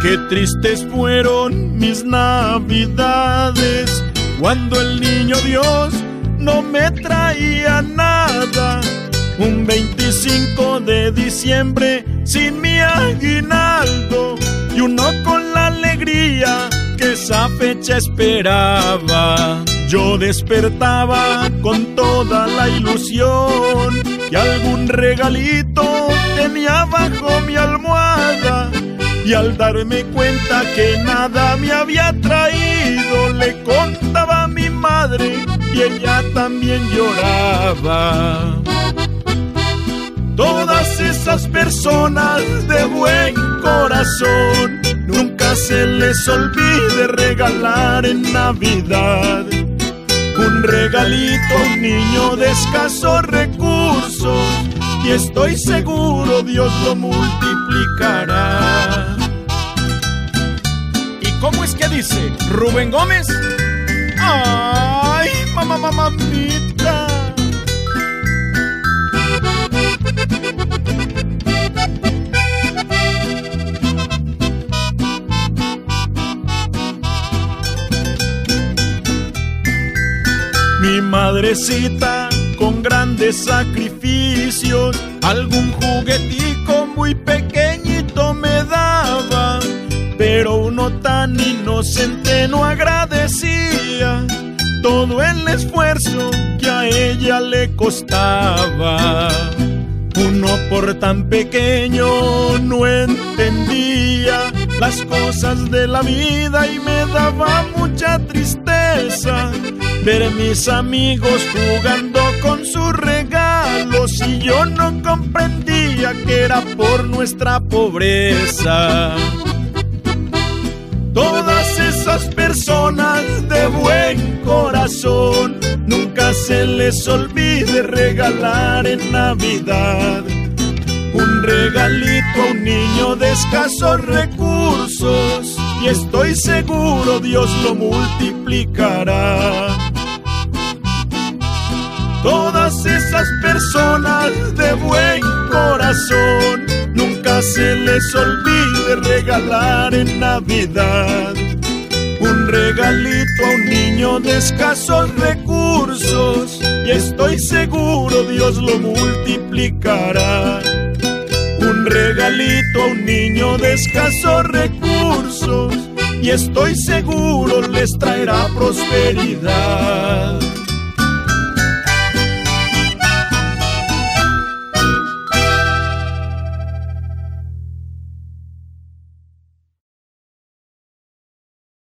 Qué tristes fueron mis navidades, cuando el niño Dios no me traía nada. Un 25 de diciembre sin mi aguinaldo, y uno con la alegría que esa fecha esperaba. Yo despertaba con toda la ilusión, y algún regalito tenía bajo mi almohada. Y al darme cuenta que nada me había traído, le contaba a mi madre y ella también lloraba. Todas esas personas de buen corazón, nunca se les olvide regalar en Navidad un regalito a un niño de escasos recursos, y estoy seguro Dios lo multiplicará. ¿Y cómo es que dice Rubén Gómez? ¡Ay, mamita! Mi madrecita con grandes sacrificios algún juguetico muy pequeñito me daba, pero uno tan inocente no agradecía todo el esfuerzo que a ella le costaba. Uno por tan pequeño no entendía las cosas de la vida, y me daba mucha tristeza ver mis amigos jugando con sus regalos, y yo no comprendía que era por nuestra pobreza. Todas esas personas de buen corazón, nunca se les olvide regalar en Navidad un regalito a un niño de escasos recursos, y estoy seguro Dios lo multiplicará. Todas esas personas de buen corazón, nunca se les olvide regalar en Navidad un regalito a un niño de escasos recursos, y estoy seguro Dios lo multiplicará. Un regalito a un niño de escasos recursos, y estoy seguro les traerá prosperidad.